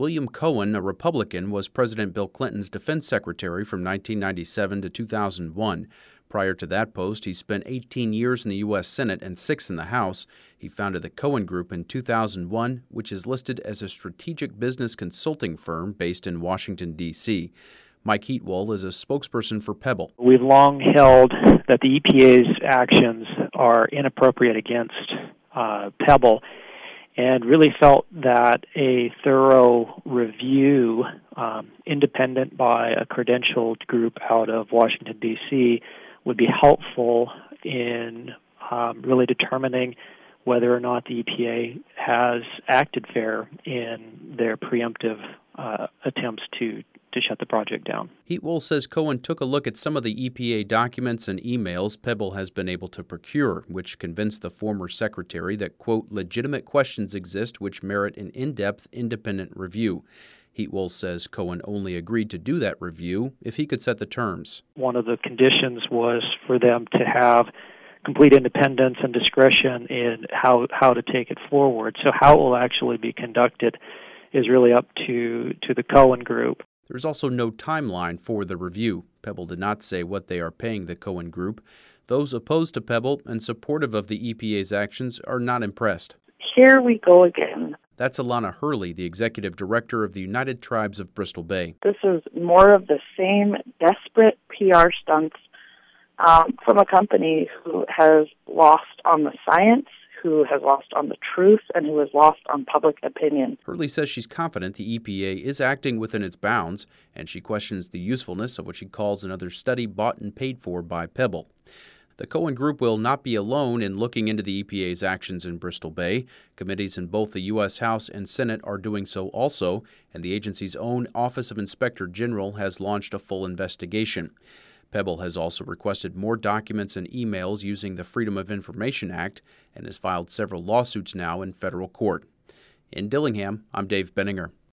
William Cohen, a Republican, was President Bill Clinton's defense secretary from 1997 to 2001. Prior to that post, he spent 18 years in the U.S. Senate and 6 in the House. He founded the Cohen Group in 2001, which is listed as a strategic business consulting firm based in Washington, D.C. Mike Heatwole is a spokesperson for Pebble. We've long held that the EPA's actions are inappropriate against Pebble, and really felt that a thorough review, independent by a credentialed group out of Washington, D.C., would be helpful in really determining whether or not the EPA has acted fair in their preemptive attempts to shut the project down. Heatwole says Cohen took a look at some of the EPA documents and emails Pebble has been able to procure, which convinced the former secretary that, quote, legitimate questions exist which merit an in-depth, independent review. Heatwole says Cohen only agreed to do that review if he could set the terms. One of the conditions was for them to have complete independence and discretion in how to take it forward. So how it will actually be conducted is really up to the Cohen Group. There's also no timeline for the review. Pebble did not say what they are paying the Cohen Group. Those opposed to Pebble and supportive of the EPA's actions are not impressed. Here we go again. That's Alana Hurley, the executive director of the United Tribes of Bristol Bay. This is more of the same desperate PR stunts from a company who has lost on the science, who has lost on the truth, and who has lost on public opinion. Hurley says she's confident the EPA is acting within its bounds, and she questions the usefulness of what she calls another study bought and paid for by Pebble. The Cohen Group will not be alone in looking into the EPA's actions in Bristol Bay. Committees in both the U.S. House and Senate are doing so also, and the agency's own Office of Inspector General has launched a full investigation. Pebble has also requested more documents and emails using the Freedom of Information Act and has filed several lawsuits now in federal court. In Dillingham, I'm Dave Benninger.